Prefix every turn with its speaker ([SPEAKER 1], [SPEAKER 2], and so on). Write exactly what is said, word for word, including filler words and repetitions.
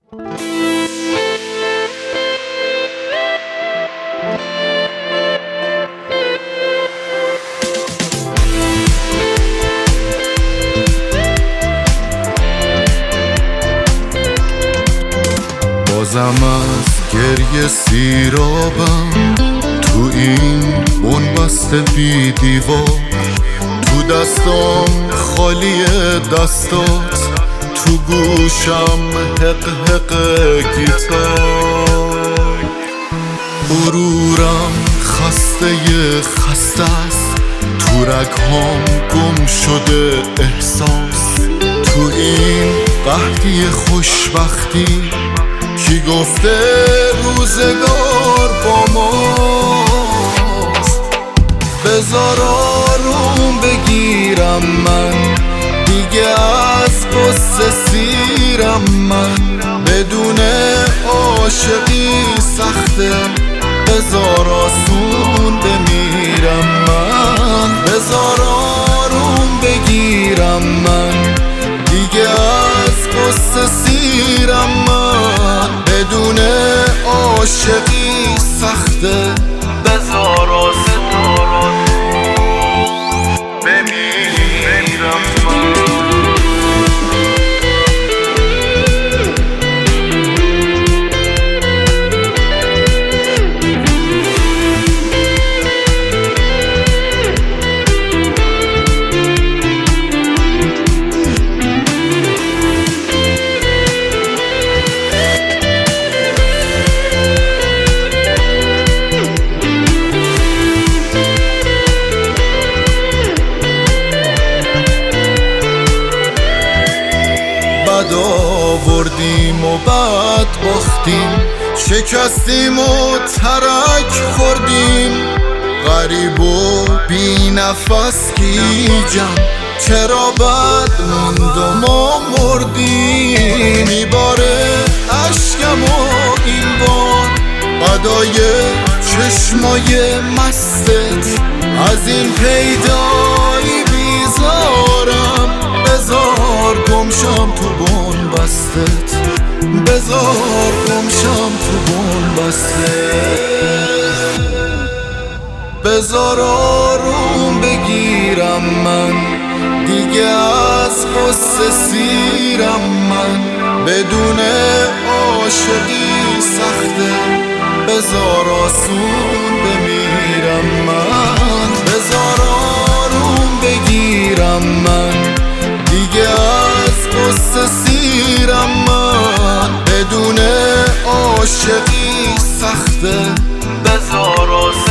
[SPEAKER 1] بازم از گریه سیرابم تو این بنبست بی دیوار، تو دستام خالی دستات، تو گوشم حق حق گیتار. غرورم خسته خسته است، تو رگهام گم شده احساس. تو این قحطی خوشبختی کی گفته روزگار با ماست؟ بذار آروم بگیرم من، دیگه از قصه سیرم من. بدون عاشقی سخته، بذار آسون بمیرم من. بذار آروم بگیرم من، دیگه از قصه سیرم من. بدون عاشقی سخته، بذار آسون بمیرم من. بد آوردیم و بد باختیم، شکستیم و ترک خوردیم. غریب و بی نفس گیجم، چرا بد موند و ما مردیم. میباره عشقم و این بار بدای چشمای مستت، از این پیدایی بیزارم. بذار گمشم تو بنبستت، بذار گمشم تو بنبستت. بذار آروم بگیرم من، دیگه از قصه سیرم من. بدون عاشقی سخته، بذار آسون بمیرم من. بذار آروم بگیرم من، دیگه از قصه سیرم من. بدون عاشقی سخته، بذار آسون